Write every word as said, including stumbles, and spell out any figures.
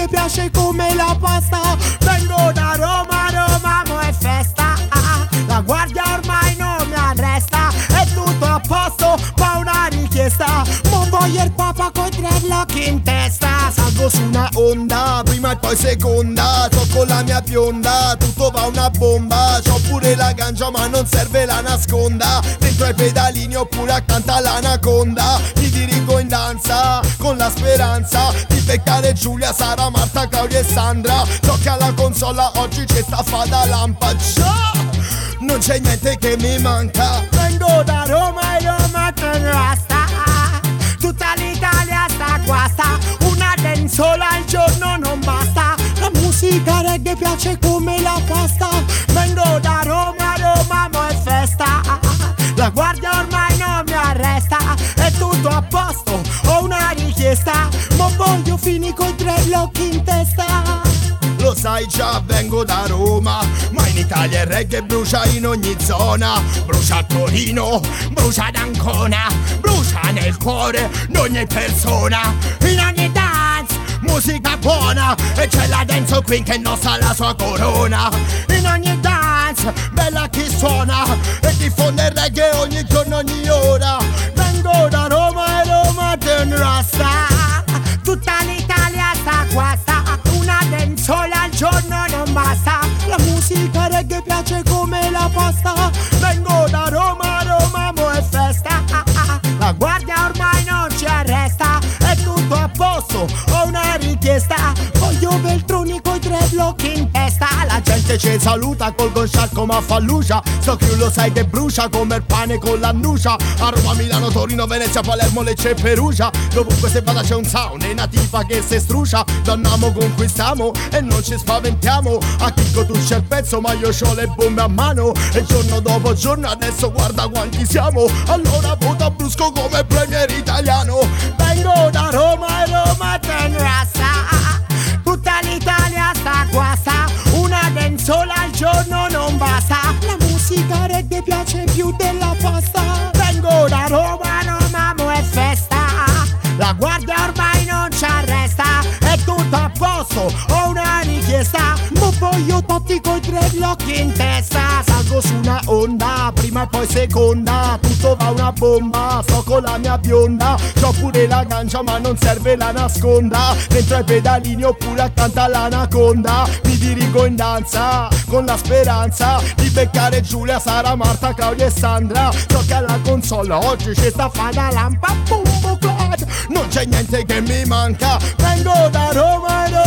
piace come la pasta. Vengo da Roma, Roma, mo' è festa. La guardia ormai non mi arresta. È tutto a posto, ma una richiesta. Mo' voglio il papa coi dreadlock in testa. Salgo su una onda, prima e poi seconda. Sto con la mia bionda, tutto va una bomba. C'ho pure la ganja ma non serve la nasconda. Dentro ai pedalini oppure accanto all'anaconda. Mi dirigo in danza, con la speranza di beccare Giulia, Sara, Marta, Claudia e Sandra. So che alla consola oggi c'è sta fada lampa. Già, non c'è niente che mi manca. Vengo da Roma e Roma te rasta. Tutta l'Italia sta qua sta. Una densola al giorno non basta. La musica reggae piace come la pasta. Vengo da Roma, Roma, mo' è festa. La guardia ormai non mi arresta. È tutto a posto, ho una richiesta. Ma voglio finire coi dreadlock in testa. Lo sai già, vengo da Roma, ma in Italia il reggae brucia in ogni zona. Brucia a Torino, brucia ad Ancona, brucia nel cuore di ogni persona. In ogni dance, musica buona. E c'è la dance queen che non sa la sua corona. In ogni dance, bella chi suona. E diffonde il reggae ogni giorno, ogni ora. Vengo da Roma e Roma te rasta. Tutta l'Italia sta qua sta. Una densola al giorno non basta. La musica reggae piace come la pasta. Vengo da Roma, Roma, mo' è festa. La guardia ormai non ci arresta. È tutto a posto, ho una richiesta. Voglio Veltroni coi dreadlock in testa. La gente ci saluta col gonfiato ma fallucia. So che lo sai che brucia come il pane con l'annucia. A Roma, Milano, Torino, Venezia, Palermo, Lecce e Perugia. Dovunque se vada c'è un sound e una tipa che se strucia. Donnamo, conquistiamo e non ci spaventiamo. A Chicco tu c'è il pezzo ma io c'ho le bombe a mano. E giorno dopo giorno adesso guarda quanti siamo. Allora vota Brusco come premier italiano. Vengo da Roma e Roma te rasta. Tutta l'Italia sta qua sta. Una densola al giorno non basta. La musica reggae piace più della pasta. Vengo da Roma, Roma, mo' è festa. La guardia ormai non ci arresta. È tutto a posto, ho una richiesta. Ma voglio Totti coi dreadlock in testa. Salgo su una onda, prima e poi seconda. Tutto va una bomba, sto con la mia bionda. C'ho pure la ganja ma non serve la nasconda. Dentro ai pedalini oppure accanto all'anaconda. Mi dirigo in danza, con la speranza di beccare Giulia, Sara, Marta, Claudia e Sandra. So che alla console oggi c'è sta fada lampa. Boom, boom, God. Non c'è niente che mi manca. Vengo da Roma e